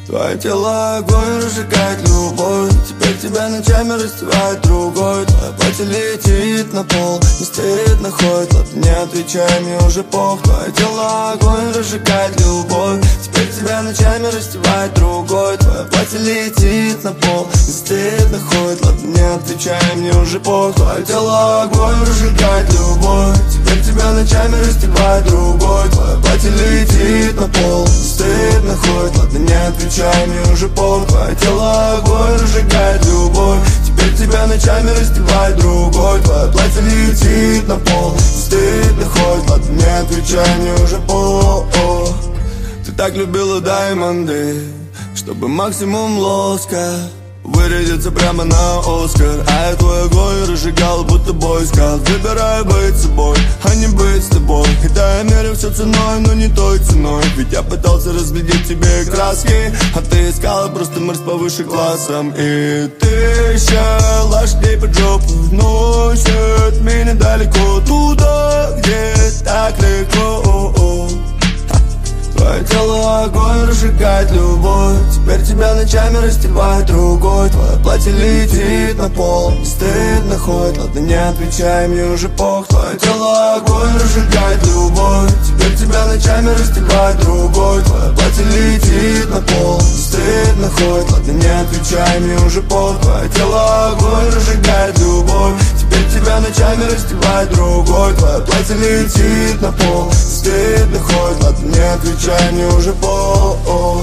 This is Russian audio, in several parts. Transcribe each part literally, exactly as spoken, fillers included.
Твое тело огонь разжигает любовь. Теперь тебя ночами раздевает другой. Твое платье летит на пол, не стоит, находит. Ладно, не отвечай, мне уже пох. Твое тело огонь разжигает любовь. Теперь тебя ночами раздевает другой. Твое платье летит на пол, не стоит, находит. Ладно, не отвечай, мне уже пох. Твое тело огонь разжигает любовь. Теперь тебя ночами раздевает другой. Твое платье летит на пол, не стоит, находит. Ладно, не отвечай, мне уже пох. Твое тело огонь разжигает любовь. Теперь тебя ночами раздевает другой. Твое платье летит на пол, стоит, находит. Ладно, не отвечай, мне уже пох. Ты так любила даймонды, чтобы максимум лоска вырядиться прямо на Оскар. А я твой огонь разжигал, будто бойскаут. Выбираю быть собой, а не быть с тобой. И да, я мерю все ценой, но не той ценой. Ведь я пытался разглядеть тебе краски, а ты искала просто мэрс повыше классом. И тысяча лошадей под жопу носят меня далеко туда, где так легко. Твое тело огонь разжигает любовь. Теперь тебя ночами раздевает другой. Твое платье летит на пол, не стоит, находит. Ладно, не отвечай, мне уже пох. Твое тело огонь разжигает любовь. Теперь тебя ночами раздевает другой. Твое платье летит на пол, не стоит, находит. Ладно, не отвечай, мне уже пох. Твое тело огонь разжигает любовь. Теперь тебя ночами раздевает другой. Твое платье летит на пол, не стоит, находит. Ладно, не отвечай, мне уже пох.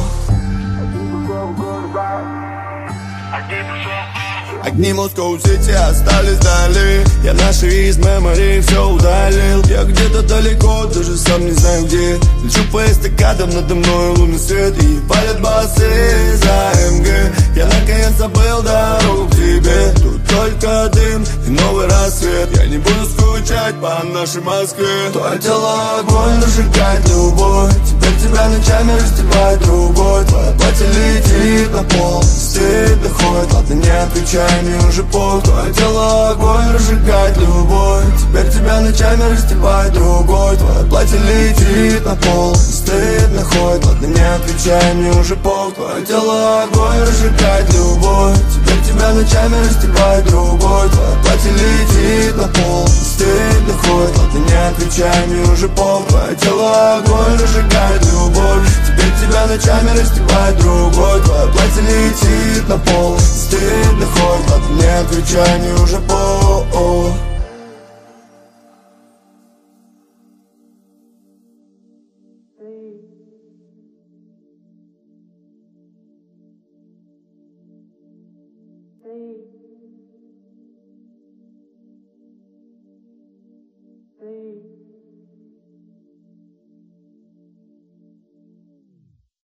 Огни Москоу-Сити остались вдали. Я наши из мемори все удалил. Я где-то далеко, даже сам не знаю где. Лечу по эстакадам, надо мной лунный свет. И палят басы за МГ. Я наконец забыл дорогу к тебе. Тут только дым и новый рассвет. Я не буду скучать по нашей Москве. Твое тело огонь разжигает любовь. Теперь тебя ночами раздевает другой. Твое платье летит на пол, стоит, доходит. Ладно, не отвечай, мне уже пох. Твое тело огонь разжигает любовь. Теперь тебя ночами раздевает другой. Твое платье летит на пол, стоит, находит. Ладно, не отвечай, мне уже пох. Твое тело огонь разжигает любовь. Теперь тебя ночами раздевает другой. Твое платье летит на пол, стоит, находит. Ладно, не отвечай, мне уже пох. Твое тело огонь разжигает любовь. Теперь тебя ночами раздевает другой. Твое платье летит на пол, стоит, находит. Ладно, не отвечай, мне уже пох.